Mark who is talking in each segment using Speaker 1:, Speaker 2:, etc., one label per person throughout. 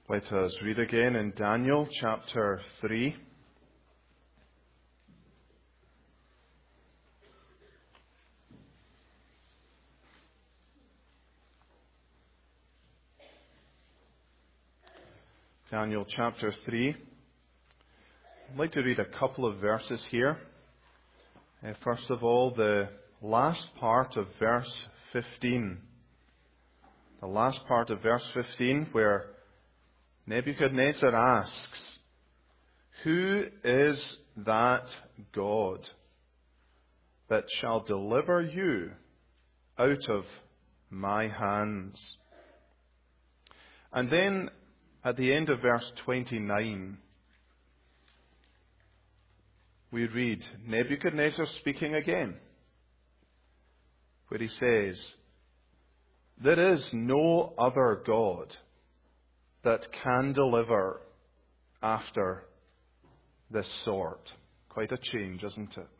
Speaker 1: Let us read again in Daniel chapter 3. Daniel chapter 3. I'd like to read a couple of verses here. First of all, the last part of verse 15. The last part of verse 15 where Nebuchadnezzar asks, "Who is that God that shall deliver you out of my hands?" And then at the end of verse 29, we read Nebuchadnezzar speaking again, where he says, "There is no other God that can deliver after this sort." Quite a change, isn't it?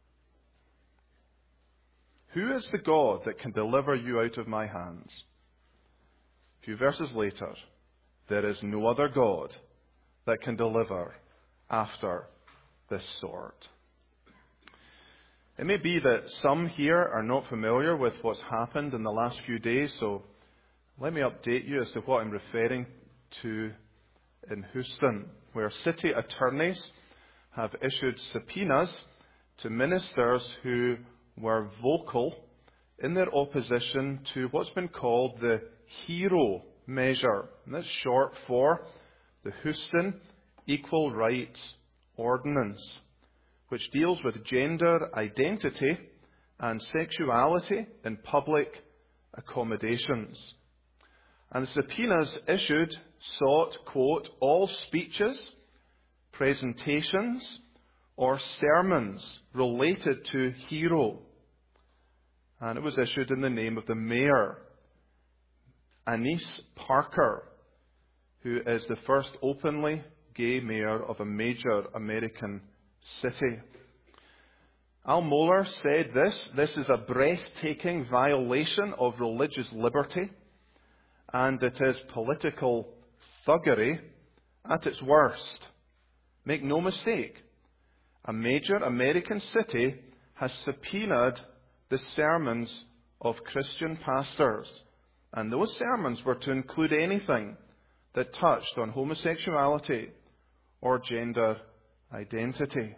Speaker 1: Who is the God that can deliver you out of my hands? A few verses later, there is no other God that can deliver after this sort. It may be that some here are not familiar with what's happened in the last few days, so let me update you as to what I'm referring to in Houston, where city attorneys have issued subpoenas to ministers who were vocal in their opposition to what's been called the HERO measure. And that's short for the Houston Equal Rights Ordinance, which deals with gender identity and sexuality in public accommodations. And the subpoenas issued sought, quote, all speeches, presentations, or sermons related to HERO. And it was issued in the name of the mayor, Annise Parker, who is the first openly gay mayor of a major American city. Al Mohler said this is a breathtaking violation of religious liberty, and it is political thuggery at its worst. Make no mistake, a major American city has subpoenaed the sermons of Christian pastors, and those sermons were to include anything that touched on homosexuality or gender identity.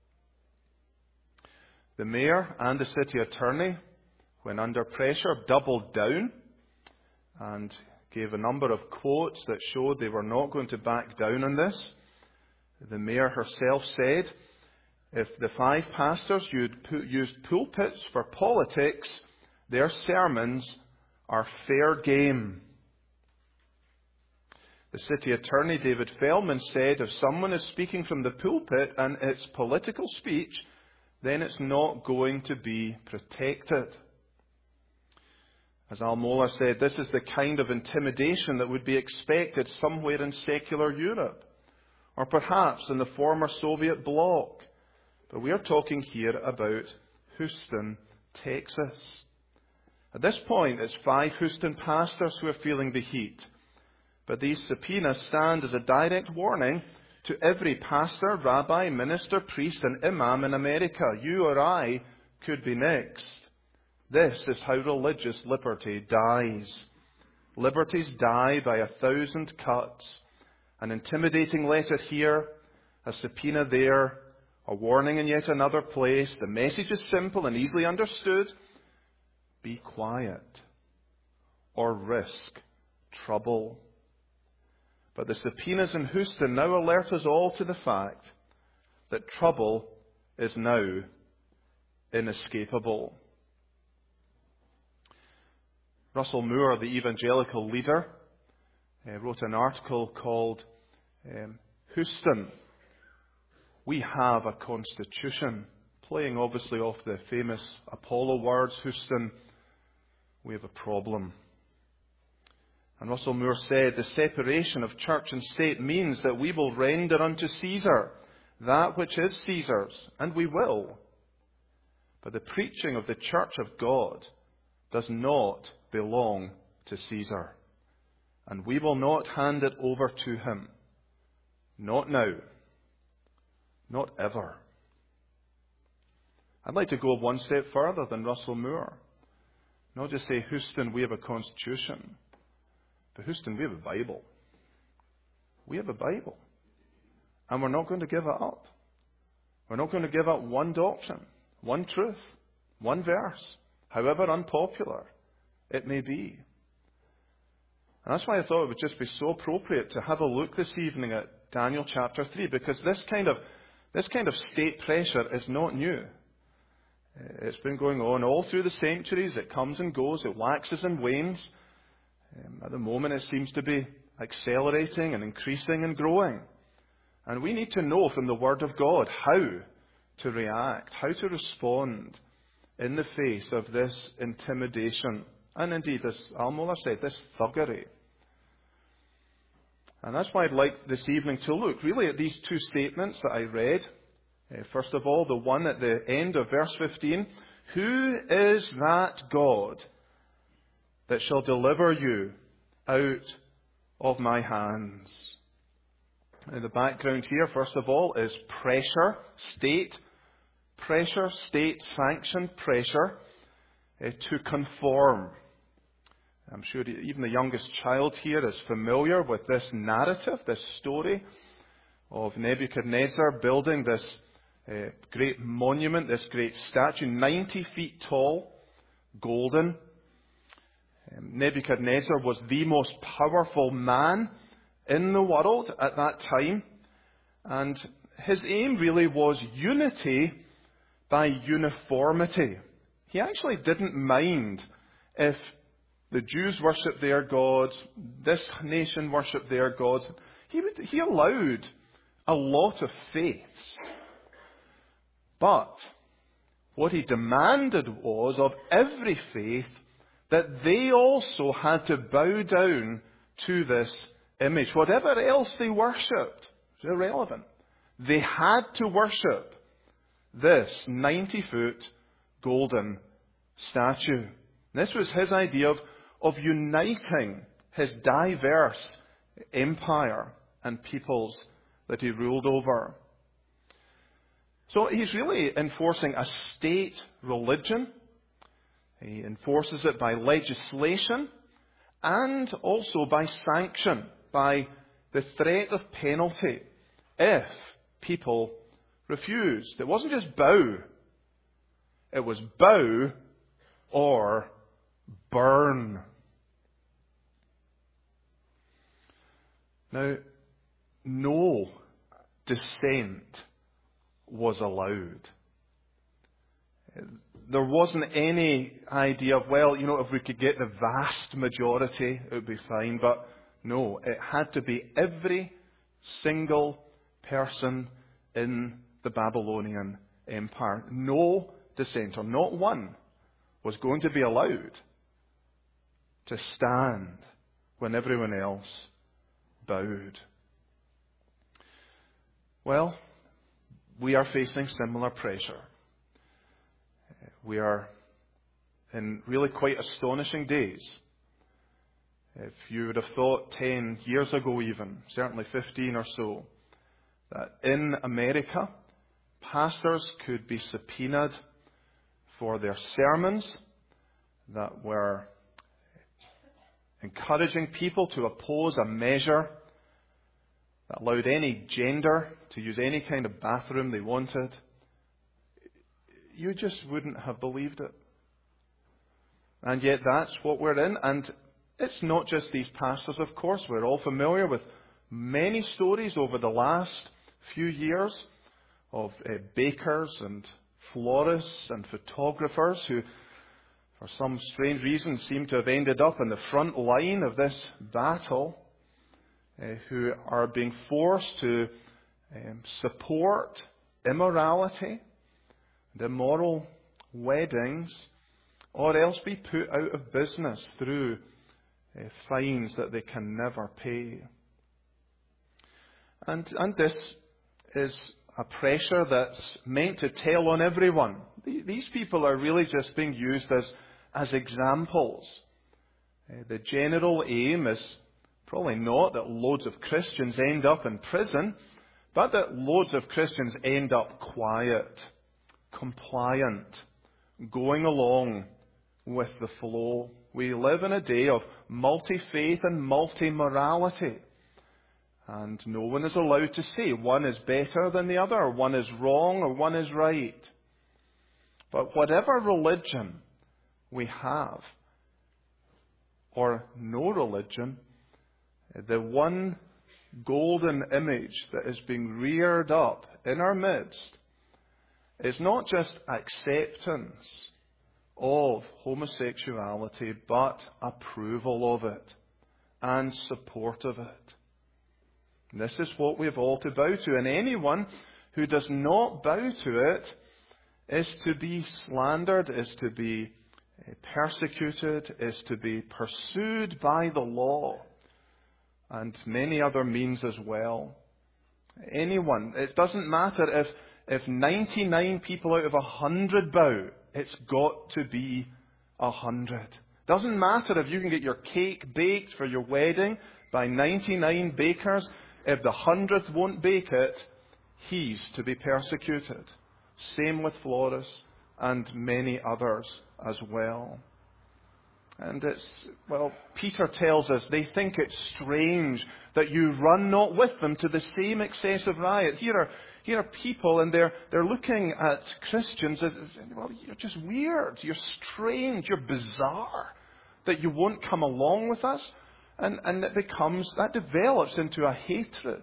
Speaker 1: The mayor and the city attorney, when under pressure, doubled down and gave a number of quotes that showed they were not going to back down on this. The mayor herself said, if the 5 pastors used pulpits for politics, their sermons are fair game. The city attorney, David Feldman, said if someone is speaking from the pulpit and it's political speech, then it's not going to be protected. As Al Mohler said, this is the kind of intimidation that would be expected somewhere in secular Europe, or perhaps in the former Soviet bloc. But we are talking here about Houston, Texas. At this point, it's 5 Houston pastors who are feeling the heat. But these subpoenas stand as a direct warning to every pastor, rabbi, minister, priest, and imam in America. You or I could be next. This is how religious liberty dies. Liberties die by 1,000 cuts. An intimidating letter here, a subpoena there, a warning in yet another place. The message is simple and easily understood. Be quiet or risk trouble. But the subpoenas in Houston now alert us all to the fact that trouble is now inescapable. Russell Moore, the evangelical leader, wrote an article called Houston, We Have a Constitution, playing obviously off the famous Apollo words, Houston, we have a problem. And Russell Moore said, the separation of church and state means that we will render unto Caesar that which is Caesar's, and we will. But the preaching of the church of God does not belong to Caesar. and we will not hand it over to him. Not now. Not ever. I'd like to go one step further than Russell Moore. Not just say, Houston, we have a constitution. But Houston, we have a Bible. We have a Bible. And we're not going to give it up. We're not going to give up one doctrine, one truth, one verse, however unpopular it may be. And that's why I thought it would just be so appropriate to have a look this evening at Daniel chapter 3, because this kind of state pressure is not new. It's been going on all through the centuries. It comes and goes. It waxes and wanes. At the moment, it seems to be accelerating and increasing and growing. And we need to know from the Word of God how to react, how to respond in the face of this intimidation. And indeed, as Al Mohler said, this thuggery. And that's why I'd like this evening to look really at these two statements that I read. First of all, the one at the end of verse 15. Who is that God that shall deliver you out of my hands? And the background here, first of all, is pressure, state sanctioned pressure to conform. I'm sure even the youngest child here is familiar with this narrative, this story of Nebuchadnezzar building this great monument, this great statue, 90 feet tall, golden. Nebuchadnezzar was the most powerful man in the world at that time. And his aim really was unity by uniformity. He actually didn't mind if the Jews worshipped their gods, this nation worshipped their gods. He allowed a lot of faiths. But what he demanded was of every faith that they also had to bow down to this image. Whatever else they worshipped was irrelevant. They had to worship this 90-foot golden statue. This was his idea of uniting his diverse empire and peoples that he ruled over. So he's really enforcing a state religion. He enforces it by legislation and also by sanction, by the threat of penalty if people refused. It wasn't just bow. It was bow or burn. Now, no dissent was allowed. There wasn't any idea of, well, if we could get the vast majority, it would be fine. But no, it had to be every single person in the Babylonian Empire. No dissenter, not one, was going to be allowed to stand when everyone else bowed. Well, we are facing similar pressure. We are in really quite astonishing days. If you would have thought 10 years ago even, certainly 15 or so, that in America, pastors could be subpoenaed for their sermons that were encouraging people to oppose a measure that allowed any gender to use any kind of bathroom they wanted, you just wouldn't have believed it. And yet that's what we're in. And it's not just these pastors, of course. We're all familiar with many stories over the last few years of bakers and florists and photographers who, for some strange reason, seem to have ended up in the front line of this battle, who are being forced to support immorality and immoral weddings, or else be put out of business through fines that they can never pay. And this is a pressure that's meant to tell on everyone. These people are really just being used as examples. The general aim is Probably not that loads of Christians end up in prison, but that loads of Christians end up quiet, compliant, going along with the flow. We live in a day of multi-faith and multi-morality. And no one is allowed to say one is better than the other, or one is wrong, or one is right. But whatever religion we have, or no religion, the one golden image that is being reared up in our midst is not just acceptance of homosexuality, but approval of it and support of it. And this is what we have all to bow to. And anyone who does not bow to it is to be slandered, is to be persecuted, is to be pursued by the law and many other means as well. Anyone, it doesn't matter if 99 people out of 100 bow, it's got to be 100. Doesn't matter if you can get your cake baked for your wedding by 99 bakers. If the 100th won't bake it, he's to be persecuted. Same with Flores and many others as well. And Peter tells us they think it's strange that you run not with them to the same excessive riot. Here are people, and they're looking at Christians as, well, you're just weird, you're strange, you're bizarre, that you won't come along with us. And that develops into a hatred.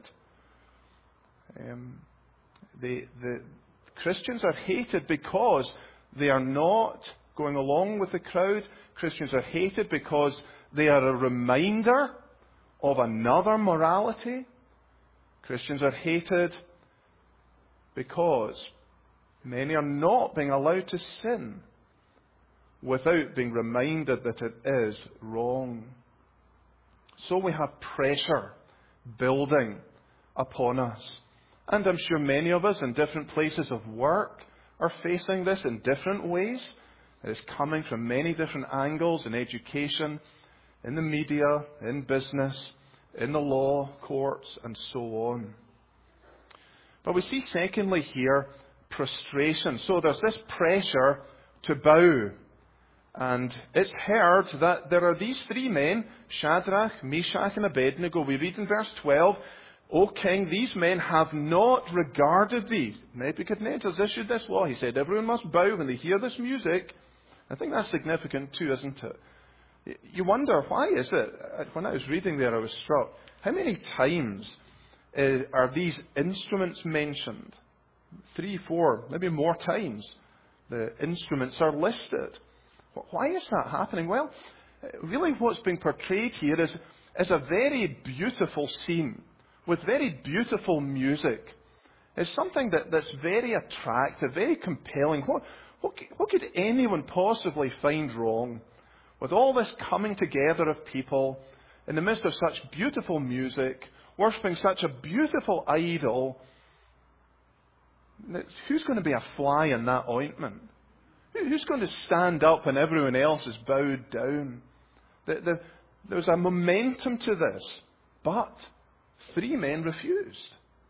Speaker 1: The Christians are hated because they are not going along with the crowd. Christians are hated because they are a reminder of another morality. Christians are hated because many are not being allowed to sin without being reminded that it is wrong. So we have pressure building upon us. And I'm sure many of us in different places of work are facing this in different ways. It's coming from many different angles in education, in the media, in business, in the law, courts, and so on. But we see secondly here, prostration. So there's this pressure to bow. And it's heard that there are these three men, Shadrach, Meshach, and Abednego. We read in verse 12, O king, these men have not regarded thee. Nebuchadnezzar's issued this law. He said, everyone must bow when they hear this music. I think that's significant too, isn't it? You wonder, why is it? When I was reading there, I was struck. How many times are these instruments mentioned? 3, 4, maybe more times. The instruments are listed. Why is that happening? Well, really what's being portrayed here is a very beautiful scene with very beautiful music. It's something that's very attractive, very compelling. What could anyone possibly find wrong with all this coming together of people in the midst of such beautiful music, worshipping such a beautiful idol? Who's going to be a fly in that ointment? Who's going to stand up when everyone else is bowed down? There's a momentum to this, but 3 men refused.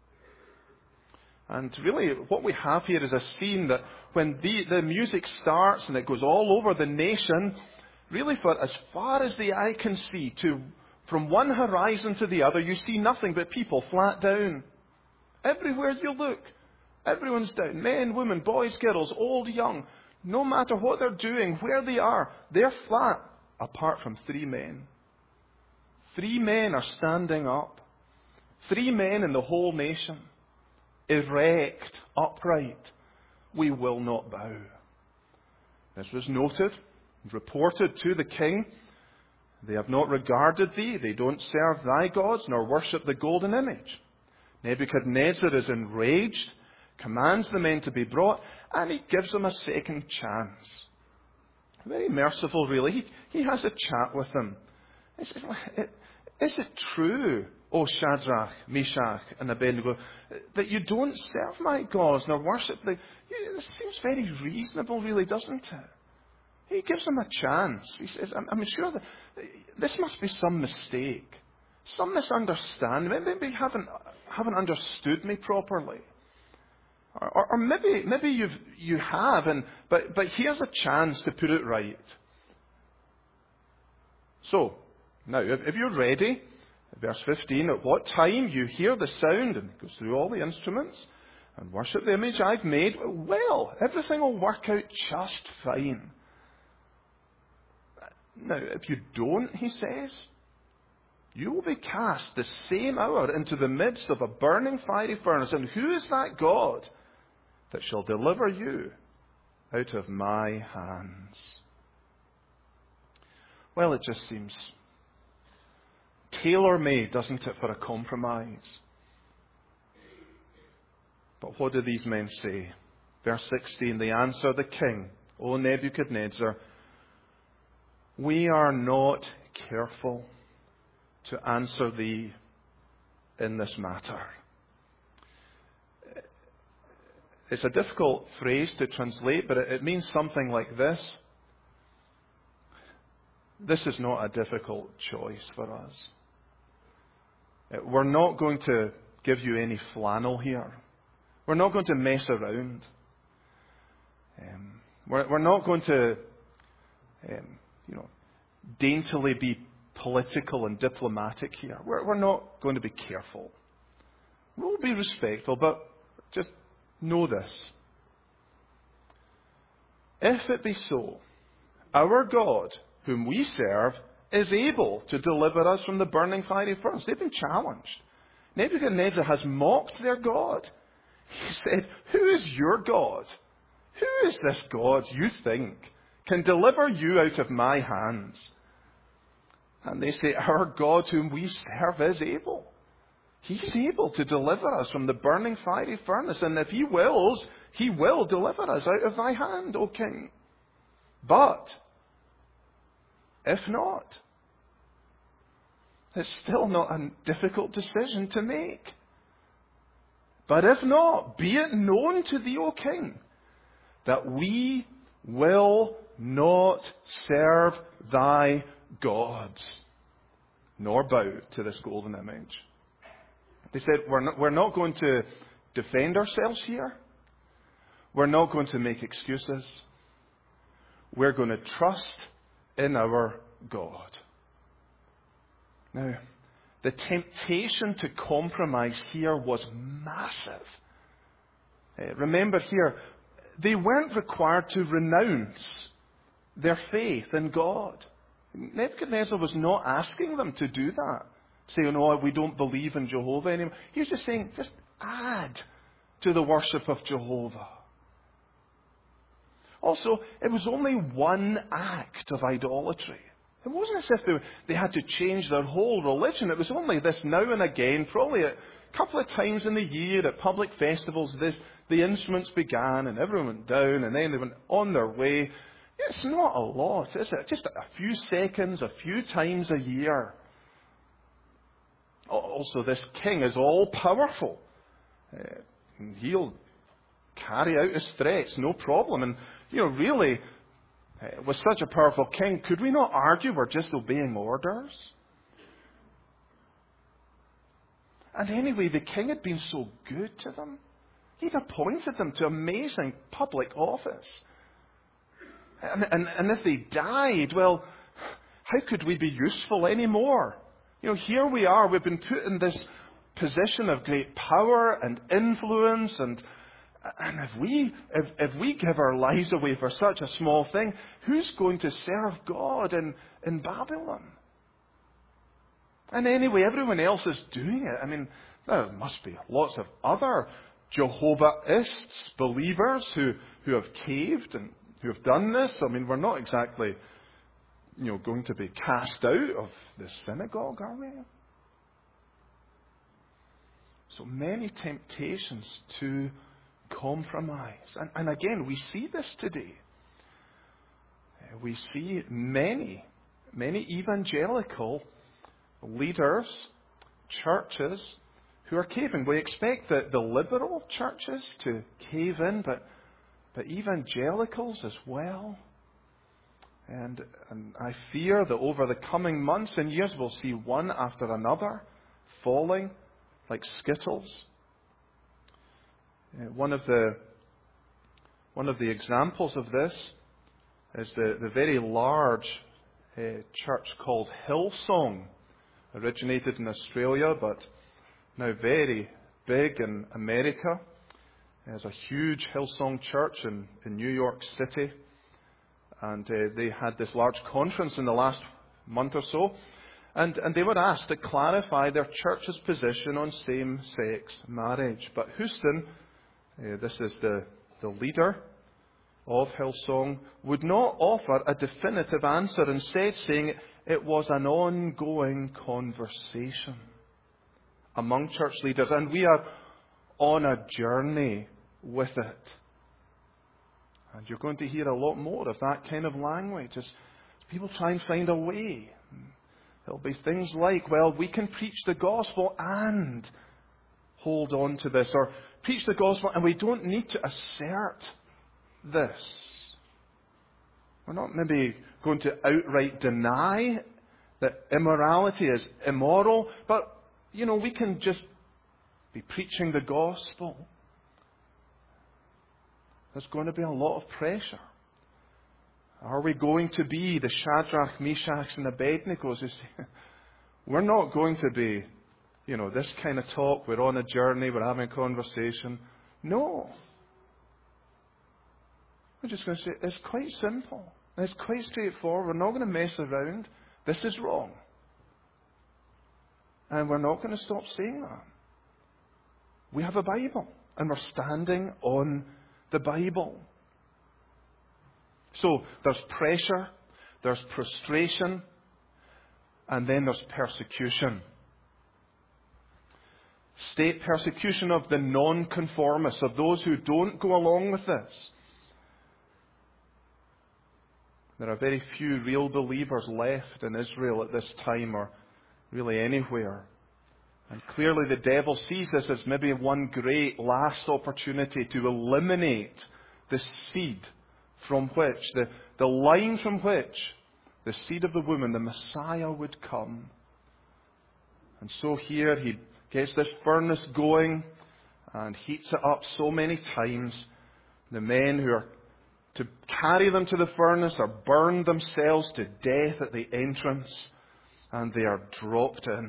Speaker 1: And really what we have here is a scene that when the music starts and it goes all over the nation, really for as far as the eye can see, from one horizon to the other, you see nothing but people flat down. Everywhere you look, everyone's down. Men, women, boys, girls, old, young. No matter what they're doing, where they are, they're flat, apart from 3 men. 3 men are standing up. 3 men in the whole nation. Erect, upright. We will not bow. This was noted and reported to the king. They have not regarded thee. They don't serve thy gods, nor worship the golden image. Nebuchadnezzar is enraged, commands the men to be brought, and he gives them a second chance. Very merciful, really. He has a chat with them. Is it true, O Shadrach, Meshach, and Abednego, that you don't serve my gods nor worship them? It seems very reasonable, really, doesn't it? He gives them a chance. He says, I'm sure that this must be some mistake. some misunderstand. Maybe haven't understood me properly. Or maybe you have, but here's a chance to put it right. So, now, if you're ready, verse 15, at what time you hear the sound, and it goes through all the instruments, and worship the image I've made, well, everything will work out just fine. Now, if you don't, he says, you will be cast the same hour into the midst of a burning fiery furnace. And who is that God that shall deliver you out of my hands? Well, it just seems tailor-made, doesn't it, for a compromise? But what do these men say? Verse 16, they answer the king, O Nebuchadnezzar, we are not careful to answer thee in this matter. It's a difficult phrase to translate, but it means something like this. This is not a difficult choice for us. We're not going to give you any flannel here. We're not going to mess around. We're not going to, daintily be political and diplomatic here. We're not going to be careful. We'll be respectful, but just know this. If it be so, our God, whom we serve, is able to deliver us from the burning fiery furnace. They've been challenged. Nebuchadnezzar has mocked their God. He said, who is your God? Who is this God you think can deliver you out of my hands? And they say, our God whom we serve is able. He's able to deliver us from the burning fiery furnace. And if he wills, he will deliver us out of thy hand, O king. But if not, it's still not a difficult decision to make. But if not, be it known to thee, O king, that we will not serve thy gods, nor bow to this golden image. They said, we're not going to defend ourselves here. We're not going to make excuses. We're going to trust in our God. Now, the temptation to compromise here was massive. Remember here, they weren't required to renounce their faith in God. Nebuchadnezzar was not asking them to do that. Saying, no, we don't believe in Jehovah anymore. He was just saying, just add to the worship of Jehovah. Also, it was only one act of idolatry. It wasn't as if they had to change their whole religion. It was only this now and again, probably a couple of times in the year at public festivals, the instruments began and everyone went down and then they went on their way. It's not a lot, is it? Just a few seconds, a few times a year. Also, this king is all-powerful. He'll carry out his threats, no problem. And, really, with such a powerful king, could we not argue we're just obeying orders? And anyway, the king had been so good to them. He'd appointed them to amazing public office. And if they died, well, how could we be useful anymore? Here we are, we've been put in this position of great power and influence, and if we give our lives away for such a small thing, who's going to serve God in Babylon? And anyway, everyone else is doing it. There must be lots of other Jehovah-ists, believers who have caved and who have done this. We're not exactly going to be cast out of the synagogue, are we? So many temptations to compromise. And again, we see this today. We see many evangelical leaders, churches, who are caving. We expect the liberal churches to cave in, but evangelicals as well. And I fear that over the coming months and years we'll see one after another falling like skittles. One of the examples of this is the very large church called Hillsong, originated in Australia but now very big in America. There's a huge Hillsong church in New York City. And they had this large conference in the last month or so. And they were asked to clarify their church's position on same-sex marriage. But Houston, this is the leader of Hillsong, would not offer a definitive answer, instead saying it was an ongoing conversation among church leaders. And we are on a journey with it. And you're going to hear a lot more of that kind of language as people try and find a way. There'll be things like, well, we can preach the gospel and hold on to this, or preach the gospel and we don't need to assert this. We're not maybe going to outright deny that immorality is immoral, but, we can just be preaching the gospel. There's going to be a lot of pressure. Are we going to be the Shadrach, Meshachs, and Abednegos who say, we're not going to be, this kind of talk, we're on a journey, we're having a conversation. No. We're just going to say, it's quite simple. It's quite straightforward. We're not going to mess around. This is wrong. And we're not going to stop saying that. We have a Bible, and we're standing on the Bible. So there's pressure, there's frustration, and then there's persecution. State persecution of the non-conformists, of those who don't go along with this. There are very few real believers left in Israel at this time, or really anywhere. And clearly the devil sees this as maybe one great last opportunity to eliminate the seed from which, the line from which the seed of the woman, the Messiah, would come. And so here he gets this furnace going and heats it up so many times. The men who are to carry them to the furnace are burned themselves to death at the entrance, and they are dropped in.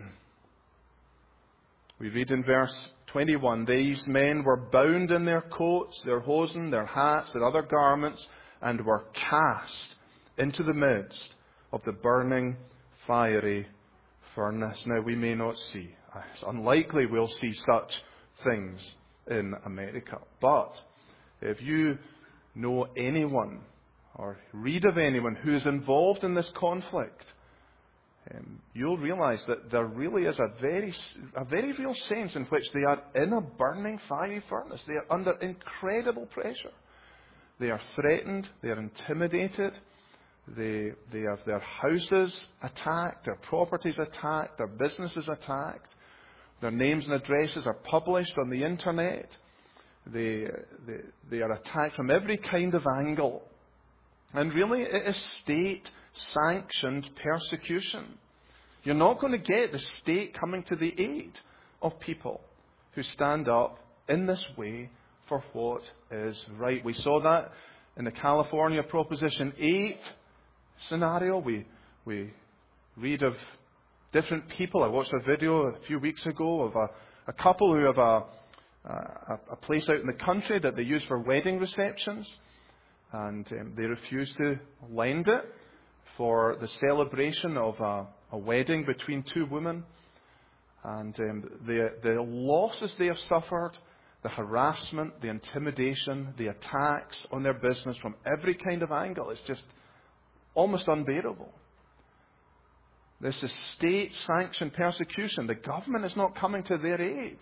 Speaker 1: We read in verse 21, these men were bound in their coats, their hosen, their hats, their other garments, and were cast into the midst of the burning, fiery furnace. Now, we may not see. It's unlikely we'll see such things in America. But if you know anyone or read of anyone who is involved in this conflict, you'll realize that there really is a very real sense in which they are in a burning, fiery furnace. They are under incredible pressure. They are threatened. They are intimidated. They have their houses attacked, their properties attacked, their businesses attacked. Their names and addresses are published on the internet. They are attacked from every kind of angle. And really, it is state-sanctioned persecution. You're not going to get the state coming to the aid of people who stand up in this way for what is right. We saw that in the California Proposition 8 scenario. We read of different people. I watched a video a few weeks ago of a couple who have a place out in the country that they use for wedding receptions. And they refuse to lend it for the celebration of a wedding between two women. And the losses they have suffered, the harassment, the intimidation, the attacks on their business from every kind of angle, is just almost unbearable. This is state-sanctioned persecution. The government is not coming to their aid.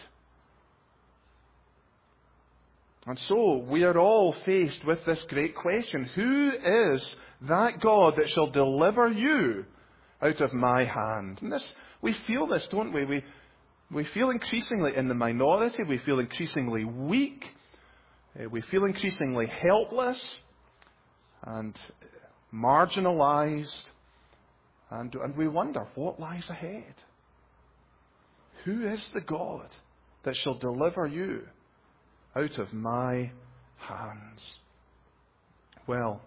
Speaker 1: And so we are all faced with this great question. Who is that God that shall deliver you out of my hand? And we feel this, don't we? We feel increasingly in the minority. We feel increasingly weak. We feel increasingly helpless. And marginalized, and we wonder what lies ahead. Who is the God that shall deliver you out of my hands? Well,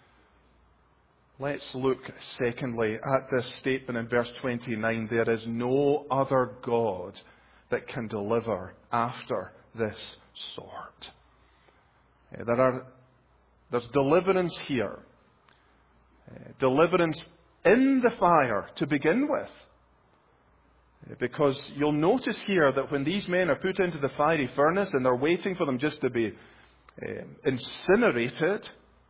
Speaker 1: let's look secondly at this statement in verse 29. There is no other God that can deliver after this sort. There's deliverance here. Deliverance in the fire to begin with. Because you'll notice here that when these men are put into the fiery furnace and they're waiting for them just to be incinerated,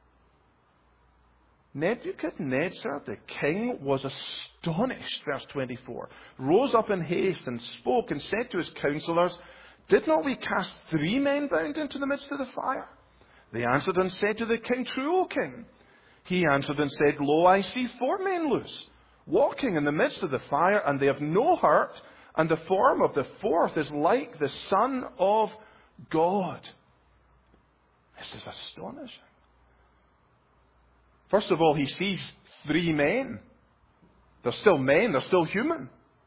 Speaker 1: Nebuchadnezzar, the king, was astonished, verse 24, rose up in haste and spoke and said to his counselors, "Did not we cast 3 men bound into the midst of the fire?" They answered and said to the king, "True, O king." He answered and said, "Lo, I see 4 men loose, walking in the midst of the fire, and they have no hurt, and the form of the 4th is like the Son of God." This is astonishing. First of all, he sees 3 men. They're still men, they're still human.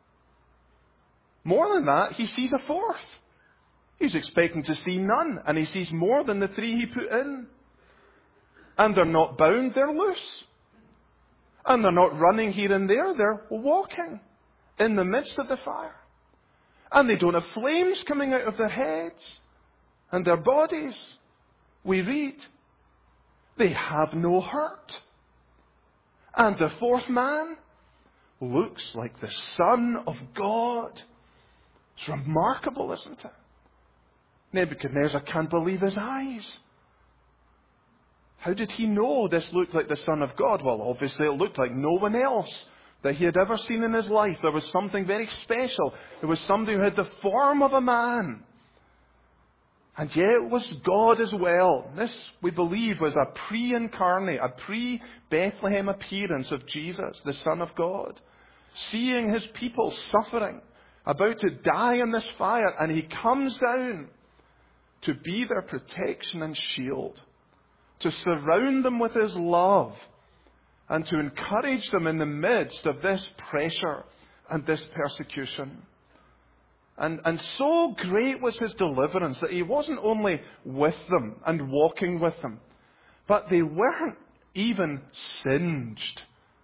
Speaker 1: More than that, he sees a 4th. He's expecting to see none, and he sees more than the 3 he put in. And they're not bound, they're loose. And they're not running here and there, they're walking in the midst of the fire. And they don't have flames coming out of their heads and their bodies. We read, they have no hurt. And the 4th man looks like the Son of God. It's remarkable, isn't it? Nebuchadnezzar can't believe his eyes. How did he know this looked like the Son of God? Well, obviously it looked like no one else that he had ever seen in his life. There was something very special. It was somebody who had the form of a man. And yet it was God as well. This, we believe, was a pre-incarnate, a pre-Bethlehem appearance of Jesus, the Son of God. Seeing his people suffering, about to die in this fire, and he comes down to be their protection and shield, to surround them with his love, and to encourage them in the midst of this pressure and this persecution. And so great was his deliverance that he wasn't only with them and walking with them, but they weren't even singed.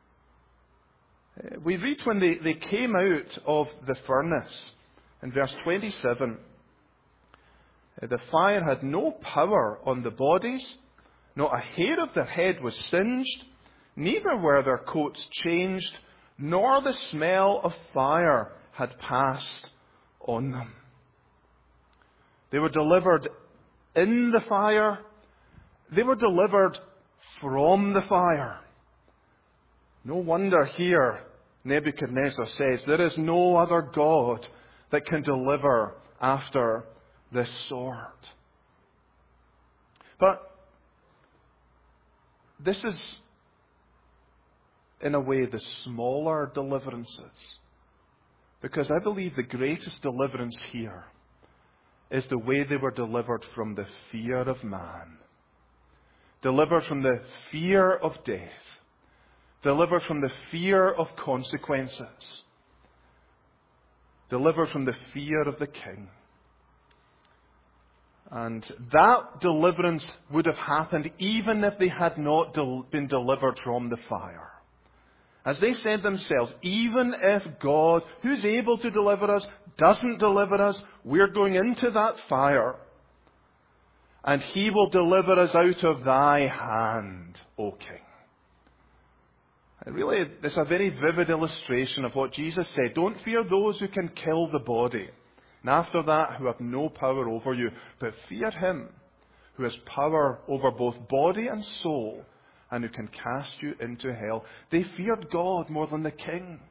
Speaker 1: We read when they came out of the furnace, in verse 27, the fire had no power on the bodies, not a hair of their head was singed, neither were their coats changed, nor the smell of fire had passed on them. They were delivered in the fire. They were delivered from the fire. No wonder here Nebuchadnezzar says, there is no other God that can deliver after this sort. But this is, in a way, the smaller deliverances. Because I believe the greatest deliverance here is the way they were delivered from the fear of man. Delivered from the fear of death. Delivered from the fear of consequences. Delivered from the fear of the king. And that deliverance would have happened even if they had not been delivered from the fire. As they said themselves, even if God, who's able to deliver us, doesn't deliver us, we're going into that fire. And he will deliver us out of thy hand, O King. And really, it's a very vivid illustration of what Jesus said. Don't fear those who can kill the body, and after that who have no power over you, but fear him who has power over both body and soul, and who can cast you into hell. They feared God more than the king.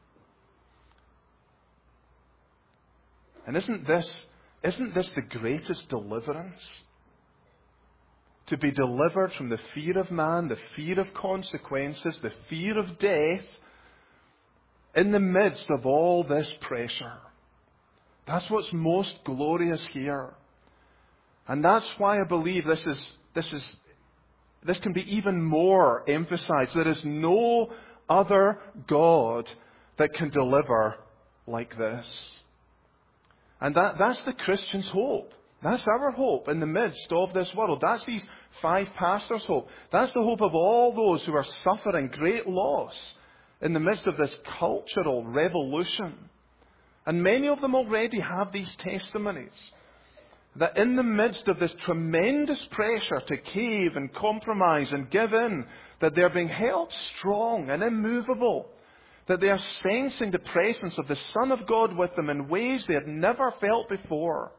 Speaker 1: And isn't this the greatest deliverance? To be delivered from the fear of man, the fear of consequences, the fear of death, in the midst of all this pressure. That's what's most glorious here. And that's why I believe this is this can be even more emphasized. There is no other God that can deliver like this. And that's the Christian's hope. That's our hope in the midst of this world. That's these 5 pastors' hope. That's the hope of all those who are suffering great loss in the midst of this cultural revolution. And many of them already have these testimonies. That in the midst of this tremendous pressure to cave and compromise and give in, that they're being held strong and immovable. That they are sensing the presence of the Son of God with them in ways they had never felt before.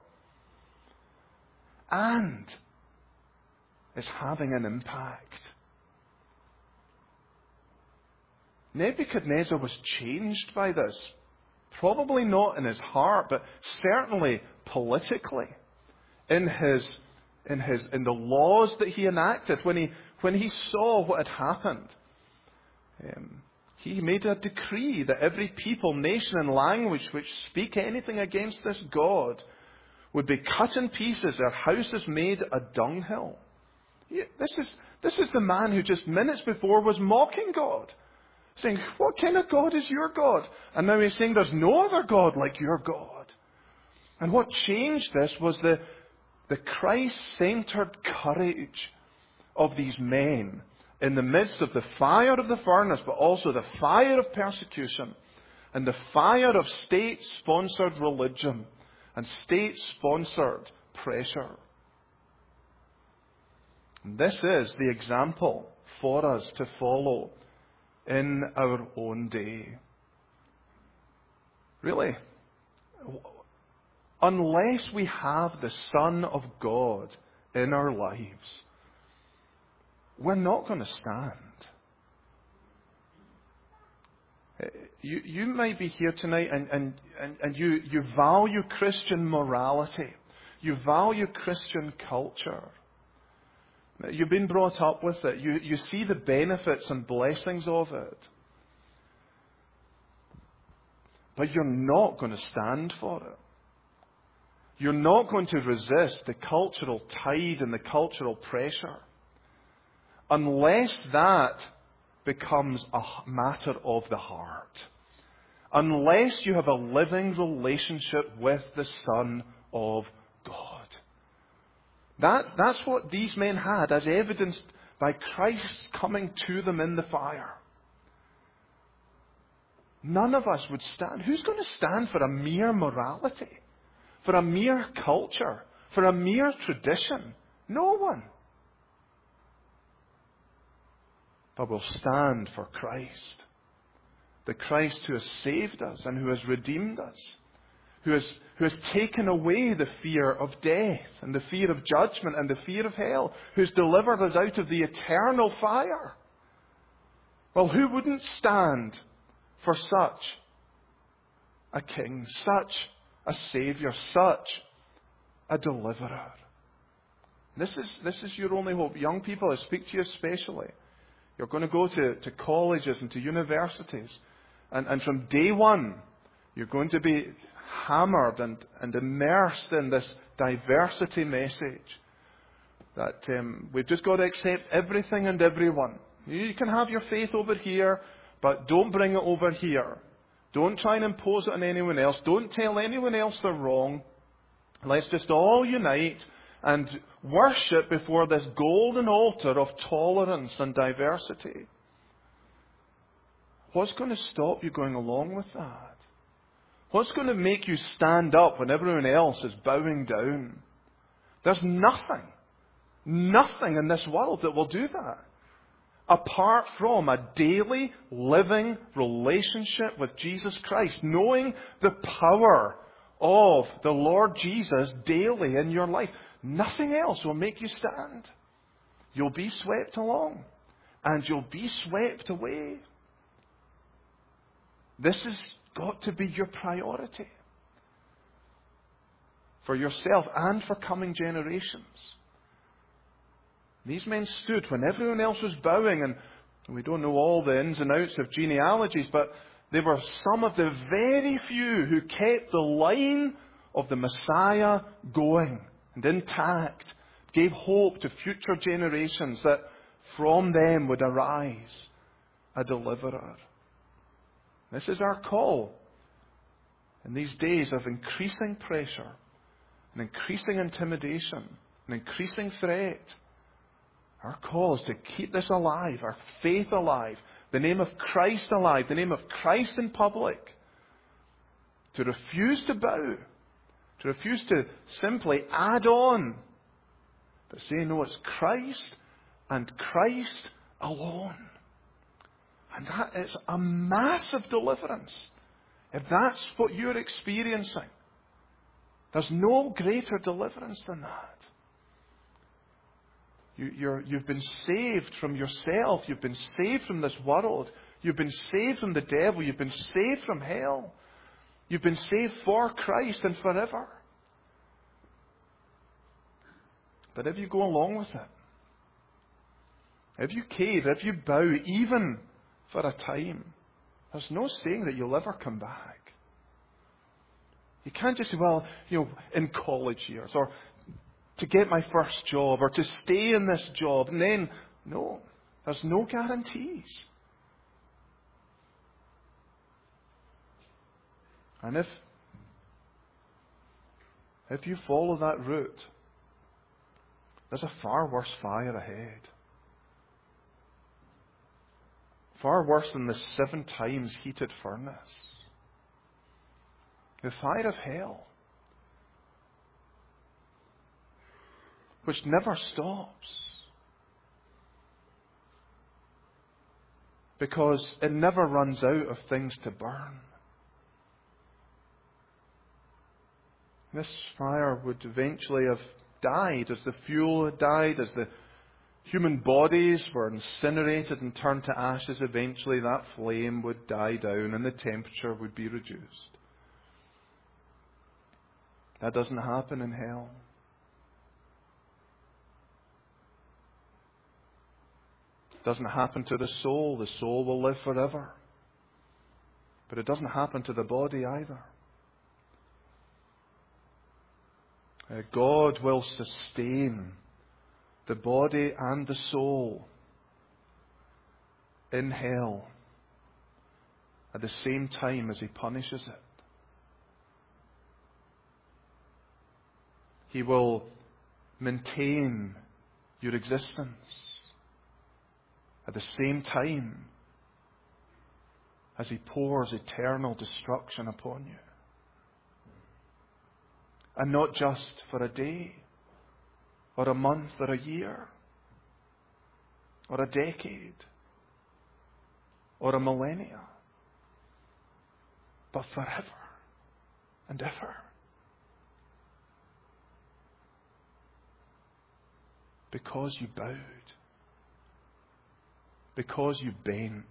Speaker 1: And it's having an impact. Nebuchadnezzar was changed by this. Probably not in his heart, but certainly politically. In the laws that he enacted, when he saw what had happened, he made a decree that every people, nation and language which speak anything against this God would be cut in pieces, their houses made a dunghill. This is the man who just minutes before was mocking God, saying, what kind of God is your God? And now he's saying there's no other God like your God. And what changed this was the Christ-centered courage of these men in the midst of the fire of the furnace, but also the fire of persecution and the fire of state-sponsored religion and state-sponsored pressure. And this is the example for us to follow in our own day. Really, unless we have the Son of God in our lives, we're not going to stand. You might be here tonight and you value Christian morality. You value Christian culture. You've been brought up with it. You see the benefits and blessings of it. But you're not going to stand for it. You're not going to resist the cultural tide and the cultural pressure. Unless that becomes a matter of the heart. Unless you have a living relationship with the Son of God. That's what these men had, as evidenced by Christ coming to them in the fire. None of us would stand. Who's going to stand for a mere morality? For a mere culture? For a mere tradition? No one. But we'll stand for Christ. The Christ who has saved us and who has redeemed us. Who has taken away the fear of death and the fear of judgment and the fear of hell. Who's delivered us out of the eternal fire. Well, who wouldn't stand for such a king, such a saviour, such a deliverer? This is your only hope. Young people, I speak to you especially. You're going to go to colleges and to universities. And from day one, you're going to be hammered and immersed in this diversity message. That we've just got to accept everything and everyone. You can have your faith over here, but don't bring it over here. Don't try and impose it on anyone else. Don't tell anyone else they're wrong. Let's just all unite and worship before this golden altar of tolerance and diversity. What's going to stop you going along with that? What's going to make you stand up when everyone else is bowing down? There's nothing in this world that will do that. Apart from a daily living relationship with Jesus Christ, knowing the power of the Lord Jesus daily in your life. Nothing else will make you stand. You'll be swept along and you'll be swept away. This has got to be your priority for yourself and for coming generations. These men stood when everyone else was bowing, and we don't know all the ins and outs of genealogies, but they were some of the very few who kept the line of the Messiah going and intact, gave hope to future generations that From them would arise a deliverer. This is our call in these days of increasing pressure, and increasing intimidation, and increasing threat. Our call is to keep this alive, our faith alive, the name of Christ alive, the name of Christ in public. To refuse to bow, to refuse to simply add on, but say, no, it's Christ and Christ alone. And that is a massive deliverance. If that's what you're experiencing, there's no greater deliverance than that. You've been saved from yourself. You've been saved from this world. You've been saved from the devil. You've been saved from hell. You've been saved for Christ and forever. But if you go along with it, if you cave, if you bow, even for a time, there's no saying that you'll ever come back. You can't just say, well, in college years, or to get my first job, or to stay in this job, and then, no, there's no guarantees. And if you follow that route, there's a far worse fire ahead. Far worse than the 7 times heated furnace. The fire of hell, which never stops. Because it never runs out of things to burn. This fire would eventually have died as the fuel had died, as the human bodies were incinerated and turned to ashes. Eventually that flame would die down and the temperature would be reduced. That doesn't happen in hell. It doesn't happen to the soul. The soul will live forever. But it doesn't happen to the body either. God will sustain the body and the soul in hell at the same time as He punishes it. He will maintain your existence at the same time as He pours eternal destruction upon you. And not just for a day, or a month, or a year, or a decade, or a millennia, but forever and ever. Because you bowed. Because you bent.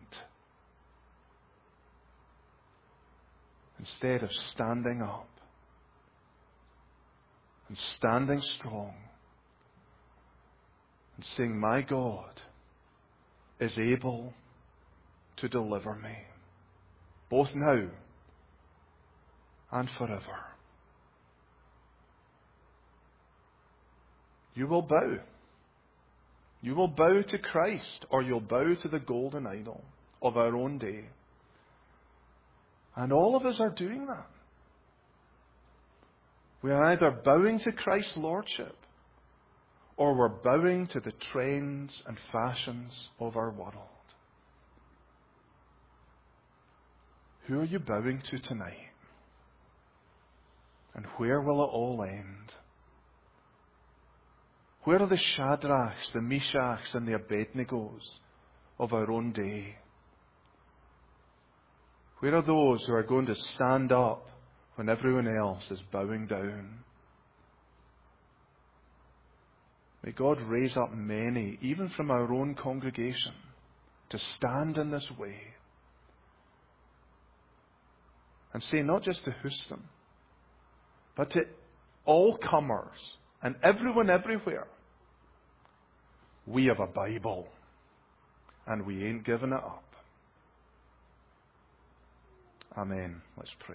Speaker 1: Instead of standing up and standing strong and saying, my God is able to deliver me, both now and forever. You will bow. You will bow to Christ, or you'll bow to the golden idol of our own day. And all of us are doing that. We are either bowing to Christ's lordship, or we're bowing to the trends and fashions of our world. Who are you bowing to tonight? And where will it all end? Where are the Shadrachs, the Meshachs, and the Abednegos of our own day? Where are those who are going to stand up when everyone else is bowing down? May God raise up many, even from our own congregation, to stand in this way and say not just to Houston, but to all comers and everyone everywhere, we have a Bible and we ain't giving it up. Amen. Let's pray.